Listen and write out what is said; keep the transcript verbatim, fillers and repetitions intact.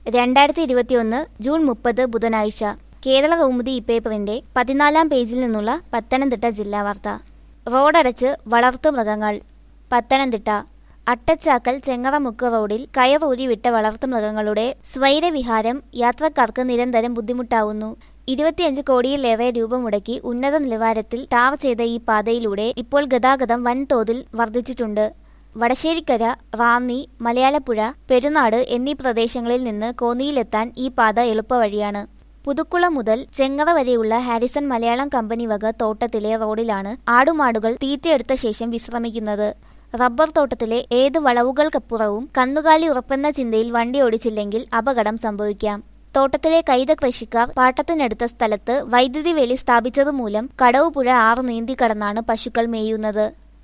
രണ്ടായിരത്തി ഇരുപത്തിയൊന്ന് ജൂൺ മുപ്പത് ബുധനാഴ്ച. കേരള കൗമുദി ഇപ്പേപ്പറിന്റെ പതിനാലാം പേജിൽ നിന്നുള്ള പത്തനംതിട്ട ജില്ലാ വാർത്ത. റോഡടച്ച് വളർത്തുമൃഗങ്ങൾ. പത്തനംതിട്ട അട്ടച്ചാക്കൽ ചെങ്ങറമുക്ക് റോഡിൽ കയറൂരി വിട്ട വളർത്തുമൃഗങ്ങളുടെ സ്വൈരവിഹാരം യാത്രക്കാർക്ക് നിരന്തരം ബുദ്ധിമുട്ടാവുന്നു. ഇരുപത്തിയഞ്ച് കോടിയിലേറെ രൂപ മുടക്കി ഉന്നത നിലവാരത്തിൽ ടാർ ചെയ്ത ഈ പാതയിലൂടെ ഇപ്പോൾ ഗതാഗതം വൻതോതിൽ വർദ്ധിച്ചിട്ടുണ്ട്. വടശ്ശേരിക്കര, റാന്നി, മലയാലപ്പുഴ, പെരുന്നാട് എന്നീ പ്രദേശങ്ങളിൽ നിന്ന് കോന്നിയിലെത്താൻ ഈ പാത എളുപ്പവഴിയാണ്. പുതുക്കുളം മുതൽ ചെങ്ങറ വരെയുള്ള ഹാരിസൺ മലയാളം കമ്പനി വക തോട്ടത്തിലെ റോഡിലാണ് ആടുമാടുകൾ തീറ്റയെടുത്ത ശേഷം വിശ്രമിക്കുന്നത്. റബ്ബർ തോട്ടത്തിലെ ഏത് വളവുകൾക്കപ്പുറവും കന്നുകാലി ഉറപ്പെന്ന ചിന്തയിൽ വണ്ടി ഓടിച്ചില്ലെങ്കിൽ അപകടം സംഭവിക്കാം. തോട്ടത്തിലെ കൈത കൃഷിക്കാർ പാട്ടത്തിനടുത്ത സ്ഥലത്ത് വൈദ്യുതി വേലി സ്ഥാപിച്ചതുമൂലം കടവുപുഴ ആറ് നീന്തിക്കടന്നാണ് പശുക്കൾ മേയുന്നത്.